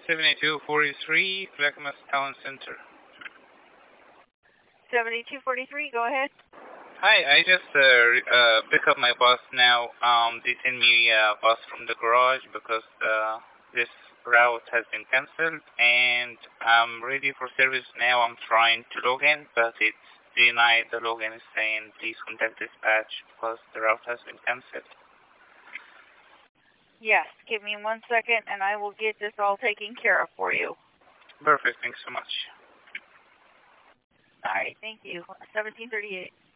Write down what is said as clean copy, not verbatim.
7243 Clackamas Town Center. 7243, go ahead. Hi, I just pick up my bus now. They send me a bus from the garage because this route has been cancelled, and I'm ready for service now. I'm trying to log in, but it's denied. The login is saying please contact dispatch because the route has been cancelled. Yes, give me 1 second and I will get this all taken care of for you. Perfect, thanks so much. All right, thank you. 1738.